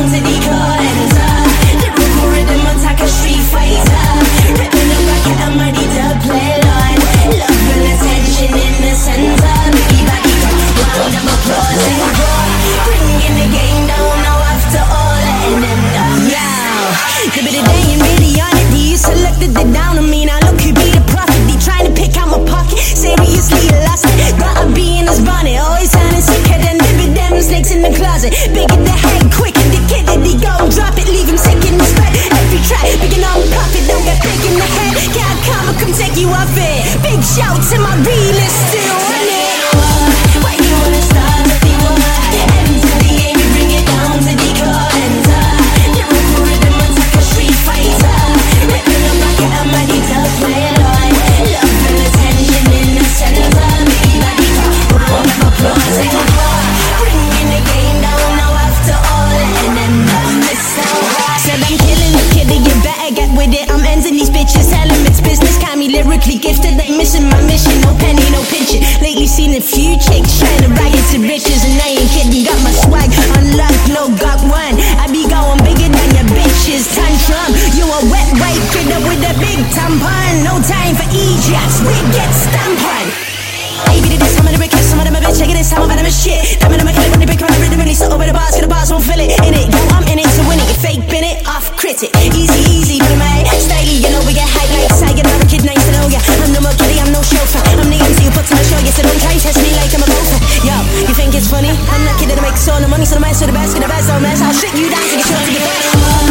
down to the cleanser. Lyrical rhythm attack a street fighter. Ripping the rocket, I'm ready to play line. Love and attention in the center. Biggie baggy, round of applause and roar. Bringing the game down now after all letting them down. Yo, the bit of day ain't really on it. They used to look the down on me. Now look who be the prophet. They trying to pick out my pocket. Seriously, you lost it. Gotta be in his bonnet. Always sounding sicker than dividend snakes in the closet. Bigger the head, quicker the kid that he go drop it. Leave him sick in the spread. Every track, big and on profit. Don't get big in the head. Can't come, come take you off it. Big shout to my realist still on it. Why you wanna start if you want? End to the game, you bring it down to the cleanser. Lyrical rhythm attack a street fighter. Ripping the rocket, I'm ready to play it on. Love and attention in the center. Biggie baggy, round of applause and roar. Bringing the game down now after all letting them know this so hard. Said I'm killing the kid, you better get with it. I'm ending these bitches, tell them it's business. Got me lyrically gifted, ain't missing my mission. No penny, no pinching. Lately seen a few chicks trying to riot to riches, and I ain't kidding. Got my swag unlocked, no got one. I be going bigger than your bitches. Tantrum, you a wet white kid up with a big tampon. No time for Egypts, we get stamped on. Maybe this, some of the brick, some of them a bitch. Check it this time, I'm a shit. Them and I'm a killer when they break around the rhythm and they sit over the bars, get the bars, won't feel it. In it, yo, I'm in it to win it. You fake bin it, off critic. Easy, easy, but man, styly, you know we get hype like Saigon. I'm a kid, nice to know ya. I'm no more kiddie, I'm no chauffeur. I'm the MC who puts on a show, you so don't try and test me like I'm a gopher. Yo, you think it's funny? I'm not kidding, I make so no money, so the man, so the best, get the best, don't mess. I'll shit you down to get sure to get best.